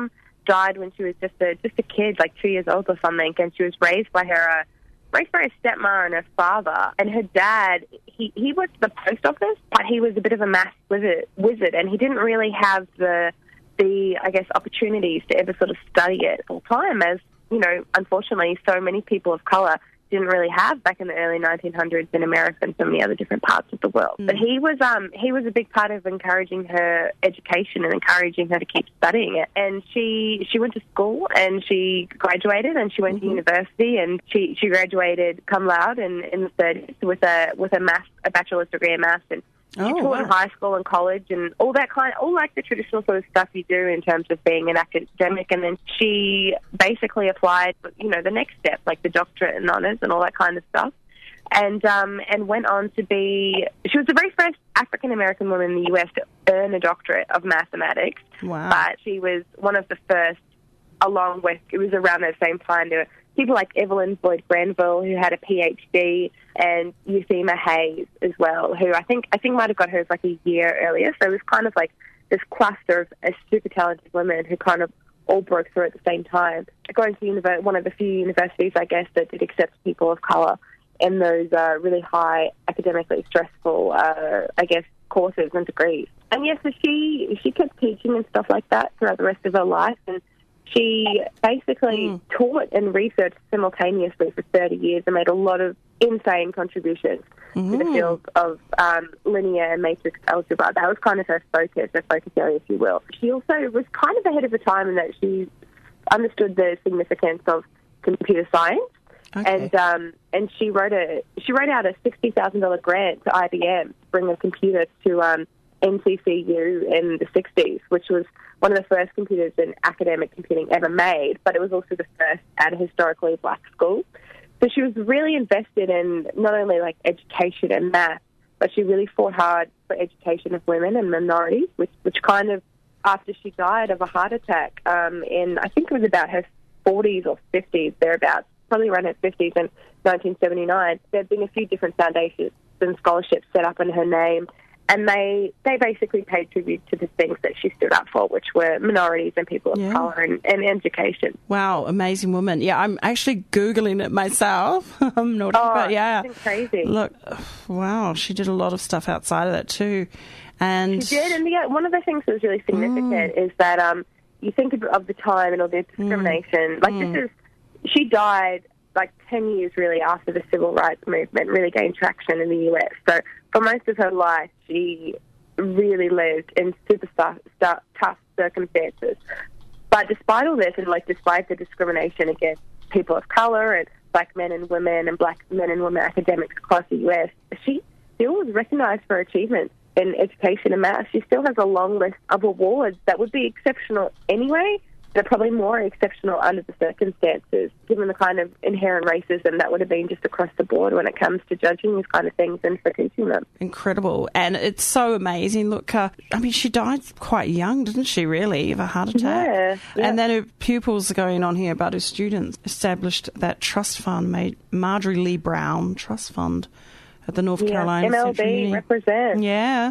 died when she was just a just a kid, like two years old or something, and she was raised by her uh, raised by her stepmom and her father. And her dad, he he worked at the post office, but he was a bit of a maths wizard, wizard, and he didn't really have the the I guess opportunities to ever sort of study it full time, as you know, unfortunately, so many people of color didn't really have back in the early nineteen hundreds in America and so many other different parts of the world. Mm. But he was um, he was a big part of encouraging her education and encouraging her to keep studying it. And she she went to school and she graduated and she went mm-hmm. to university and she, she graduated cum laude in, in the thirties with a with a math a bachelor's degree in maths, and she Oh, taught wow. in high school and college and all that kind, all like the traditional sort of stuff you do in terms of being an academic. And then she basically applied, you know, the next step, like the doctorate and honours and all that kind of stuff. And um, and went on to be, she was the very first African American woman in the U S to earn a doctorate of mathematics. Wow. But she was one of the first, along with, it was around that same time, there were people like Evelyn Boyd Granville, who had a PhD, and Euthema Hayes as well, who I think I think might have got hers like a year earlier. So it was kind of like this cluster of uh, super talented women who kind of all broke through at the same time. Going to univer- one of the few universities, I guess, that did accept people of colour in those uh, really high, academically stressful, uh, I guess, courses and degrees. And yes, so she she kept teaching and stuff like that throughout the rest of her life, and she basically mm. taught and researched simultaneously for thirty years and made a lot of insane contributions mm. to the field of um, linear and matrix algebra. That was kind of her focus, her focus area, if you will. She also was kind of ahead of her time in that she understood the significance of computer science. Okay. And um, and she wrote a she wrote out a sixty thousand dollar grant to I B M to bring a computer to um, N C C U in the sixties, which was one of the first computers in academic computing ever made, but it was also the first at a historically black school. So she was really invested in not only like education and math, but she really fought hard for education of women and minorities, which which kind of, after she died of a heart attack um, in, I think it was about her forties or fifties, thereabouts, probably around her fifties in nineteen seventy-nine, there had been a few different foundations and scholarships set up in her name, and they they basically paid tribute to the things that she stood up for, which were minorities and people of Yeah. colour and, and education. Wow, amazing woman. Yeah, I'm actually Googling it myself. I'm not, Oh, but yeah. it's crazy. Look, wow, she did a lot of stuff outside of that too. And She did, and yeah, one of the things that was really significant Mm. is that um, you think of, of the time and all the discrimination. Like Mm. this is, she died like ten years really after the civil rights movement really gained traction in the U S. So for most of her life, she really lived in super stu- stu- tough circumstances. But despite all this, and like despite the discrimination against people of color and black men and women and black men and women academics across the U S, she still was recognized for her achievements in education and math. She still has a long list of awards that would be exceptional anyway. They're probably more exceptional under the circumstances, given the kind of inherent racism that would have been just across the board when it comes to judging these kind of things and for teaching them. incredible. And it's so amazing. Look, uh, I mean, she died quite young, didn't she, really, of a heart attack? Yeah, yeah. And then her pupils are going on here about her students established that trust fund, made Marjorie Lee Brown Trust Fund at the North Yeah, Carolina M L B Central Uni. represent. Yeah.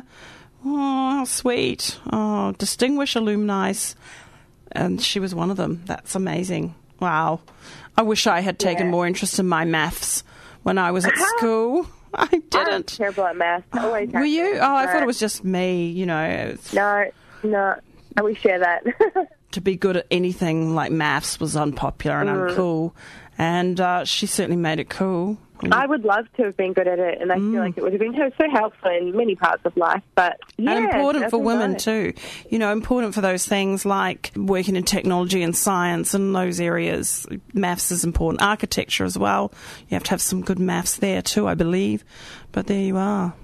Oh, how sweet. Oh, distinguished alumni. And she was one of them. That's amazing. Wow. I wish I had taken Yeah. more interest in my maths when I was at school. I I'm didn't. terrible at math. I always Were have you? been, Oh, I but- thought it was just me, you know. It's- No, no. We share that. To be good at anything like maths was unpopular and Mm. uncool. And uh, she certainly made it cool. I would love to have been good at it, and I feel like it would have been so helpful in many parts of life. But yeah, and important for definitely women right. too. You know, important for those things like working in technology and science and those areas. Maths is important. Architecture as well. You have to have some good maths there too, I believe. But there you are.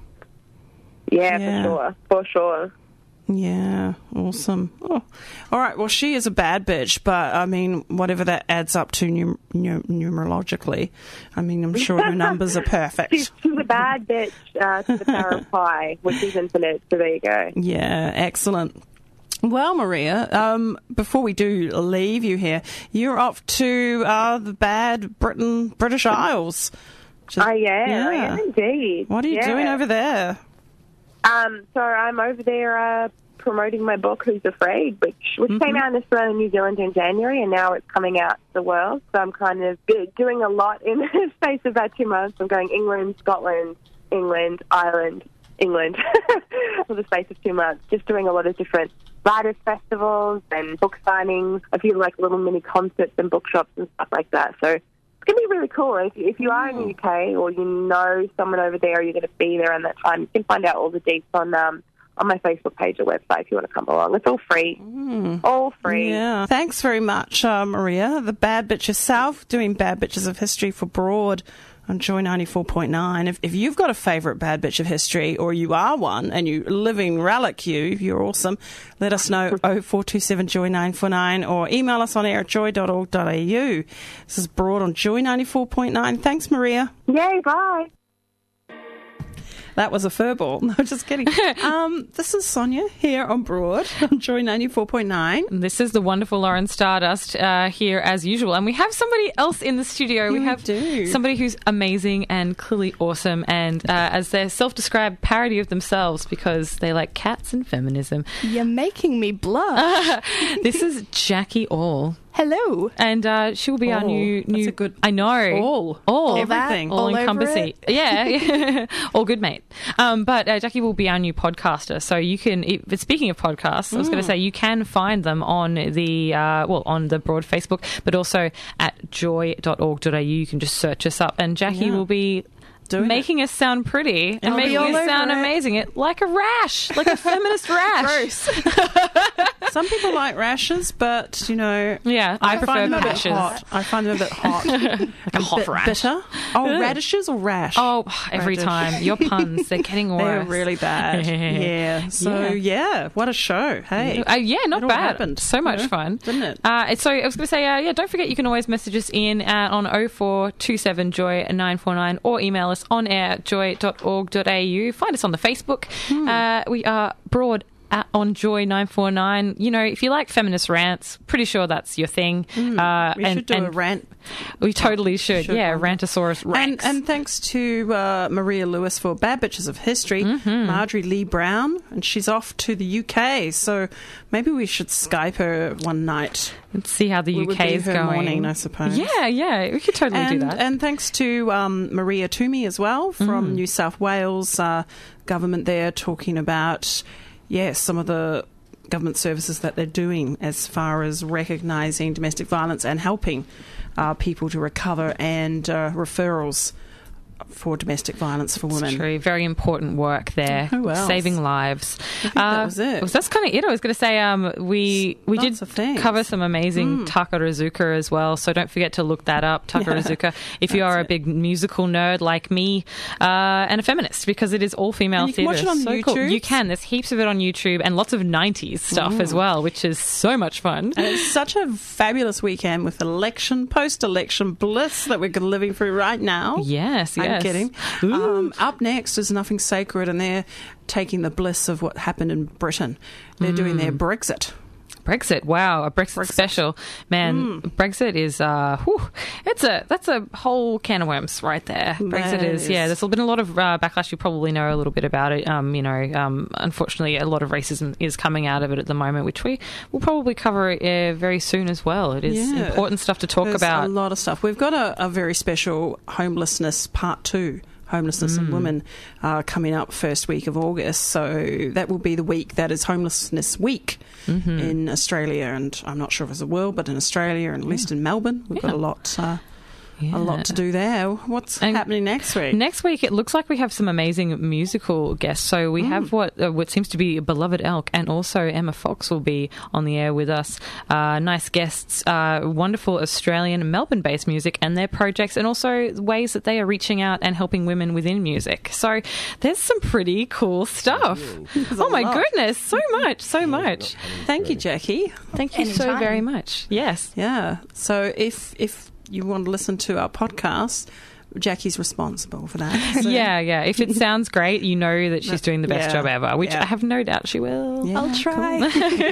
Yeah, Yeah. for sure, for sure. Yeah, awesome. Oh. All right, well, she is a bad bitch, but, I mean, whatever that adds up to num- num- numerologically, I mean, I'm sure her numbers are perfect. She's, she's a bad bitch uh, to the power of pi, which is infinite, so there you go. Yeah, excellent. Well, Maria, um, before we do leave you here, you're off to uh, the bad Britain, British Isles. Just- I am, I am indeed. What are you Yeah. doing over there? Um, so I'm over there uh, promoting my book, Who's Afraid, which which Mm-hmm. came out in Australia and New Zealand in January, and now it's coming out to the world. So I'm kind of do- doing a lot in the space of about two months. I'm going England, Scotland, England, Ireland, England for the space of two months, just doing a lot of different writers' festivals and book signings, a few like little mini concerts and bookshops and stuff like that. So it's going to be really cool. If, if you are in the U K or you know someone over there, or you're going to be there around that time, you can find out all the deets on um, on my Facebook page or website if you want to come along. It's all free. Mm. All free. Yeah. Thanks very much, uh, Maria. The Bad Bitch yourself, doing Bad Bitches of History for Broad on Joy ninety-four point nine. If, if you've got a favourite Bad Bitch of History, or you are one and you living relic you, you're awesome, let us know oh four two seven Joy nine four nine or email us on air at joy dot org dot a u. This is Broad on Joy ninety-four point nine. Thanks, Maria. Yay, bye. That was a furball. No, just kidding. um, this is Sonia here on Broad on Joy ninety-four point nine. This is the wonderful Lauren Stardust uh, here as usual. And we have somebody else in the studio. Here we have we do. somebody who's amazing and clearly awesome, and uh, as their self-described parody of themselves, because they like cats and feminism. You're making me blush. This is Jackie All. Hello. And uh, she will be our All. new... new That's a good... I know. All. All. All Everything. that, all over encompassing. it. Yeah. yeah. All good, mate. Um, but uh, Jackie will be our new podcaster. So you can... It, but speaking of podcasts, I was going to say you can find them on the... Uh, well, on the Broad Facebook, but also at joy dot org dot a u. You can just search us up. And Jackie Yeah. will be... Doing making us sound pretty and I'll be making all us sound over it. amazing. It like a rash, like a feminist rash. Some people like rashes, but, you know... Yeah, I, prefer find them a bit rashes. hot. I find them a bit hot. like a hot rash. Bitter. Oh, Ugh. radishes or rash? Oh, every Radish. time. Your puns, they're getting worse. They're really bad. yeah. So, Yeah. yeah. what a show. Hey. Uh, yeah, not It all bad. happened, So much you know, fun. didn't it? Uh, it's- so I was going to say, uh, yeah, don't forget you can always message us in uh, on oh four two seven joy nine four nine or email us on air at joy dot org dot a u. Find us on the Facebook. Hmm. Uh, we are Broad at, on Joy nine four nine. You know, if you like feminist rants, pretty sure that's your thing. Uh, we and, should do and a rant. We totally should. Should yeah, one. Rantosaurus And, Rex. and thanks to uh, Maria Lewis for Bad Bitches of History, Mm-hmm. Marjorie Lee Brown, and she's off to the U K, so maybe we should Skype her one night. Let's see how the We U would K be is her going. morning, I suppose. Yeah, yeah, we could totally and, do that. And thanks to um, Maria Toomey as well from Mm. New South Wales uh, government there, talking about, yeah, some of the government services that they're doing as far as recognising domestic violence and helping uh, people to recover, and uh, referrals for domestic violence for women. It's true. Very important work there. Who else? Saving lives. I think that was it. That's kind of it. I was going to say um, we we Lots did of things. cover some amazing Mm. Takarazuka as well, so don't forget to look that up, Takarazuka, if you that's are a it. big musical nerd like me uh, and a feminist, because it is all female And you can theatre. watch it on so cool. YouTube. You can. There's heaps of it on YouTube and lots of nineties stuff Mm. as well, which is so much fun. And it's such a fabulous weekend with election, post-election bliss that we're living through right now. Yes, I'm yes. kidding. Um, up next is Nothing Sacred, and they're taking the bliss of what happened in Britain. They're doing their Brexit. Brexit, wow, a Brexit, Brexit. special, man. Mm. Brexit is, uh, whew, it's a that's a whole can of worms right there. Brexit That is, is. yeah. There's been a lot of uh, backlash. You probably know a little bit about it. Um, you know, um, unfortunately, a lot of racism is coming out of it at the moment, which we will probably cover uh, very soon as well. It is Yeah. important stuff to talk There's about. a lot of stuff. We've got a, a very special homelessness part two. Homelessness and women uh, coming up first week of August. So that will be the week that is Homelessness Week Mm-hmm. in Australia, and I'm not sure if it's the world, but in Australia, and at least in Melbourne, we've got a lot, uh, Yeah. a lot to do there. What's And happening next week? Next week, it looks like we have some amazing musical guests. So we have what uh, what seems to be Beloved Elk, and also Emma Fox will be on the air with us. Uh, nice guests, uh, wonderful Australian, Melbourne-based music and their projects, and also ways that they are reaching out and helping women within music. So there's some pretty cool stuff. Oh my lot. goodness, so much, so much. Thank you, Jackie. Thank you so Anytime. very much. Yes. Yeah. So if if you want to listen to our podcast, Jackie's responsible for that. So- Yeah, yeah. If it sounds great, you know that she's doing the best Yeah. job ever, which Yeah. I have no doubt she will. Yeah, I'll try. cool.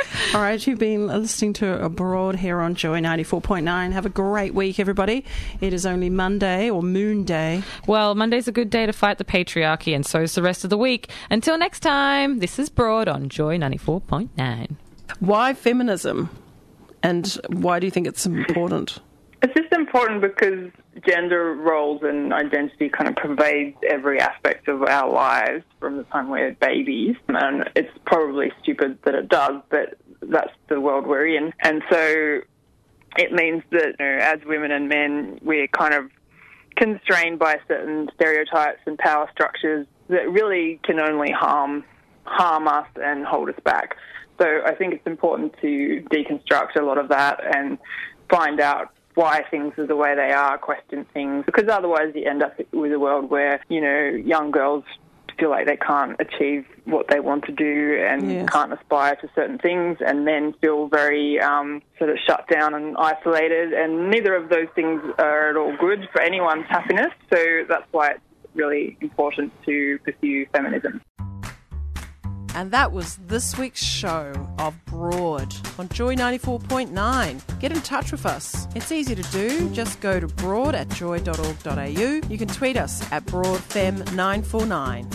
All right, you've been listening to Abroad here on Joy ninety-four point nine. Have a great week, everybody. It is only Monday or Moon Day. Well, Monday's a good day to fight the patriarchy, and so is the rest of the week. Until next time, this is Broad on Joy ninety-four point nine. Why feminism? And why do you think it's important? It's just important because gender roles and identity kind of pervades every aspect of our lives from the time we're babies. And it's probably stupid that it does, but that's the world we're in. And so it means that, you know, as women and men, we're kind of constrained by certain stereotypes and power structures that really can only harm harm us and hold us back. So I think it's important to deconstruct a lot of that and find out why things are the way they are, question things, because otherwise you end up with a world where, you know, young girls feel like they can't achieve what they want to do and Yes. can't aspire to certain things, and men feel very um, sort of shut down and isolated, and neither of those things are at all good for anyone's happiness. So that's why it's really important to pursue feminism. And that was this week's show of Broad on Joy ninety-four point nine. Get in touch with us. It's easy to do. Just go to broad at joy dot org dot a u. You can tweet us at broad fem nine four nine.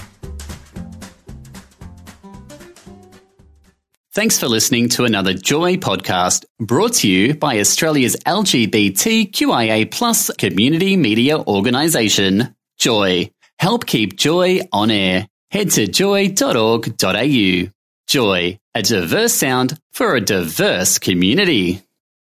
Thanks for listening to another Joy podcast brought to you by Australia's L G B T Q I A plus community media organisation, Joy. Help keep Joy on air. Head to joy dot org dot a u. Joy, a diverse sound for a diverse community.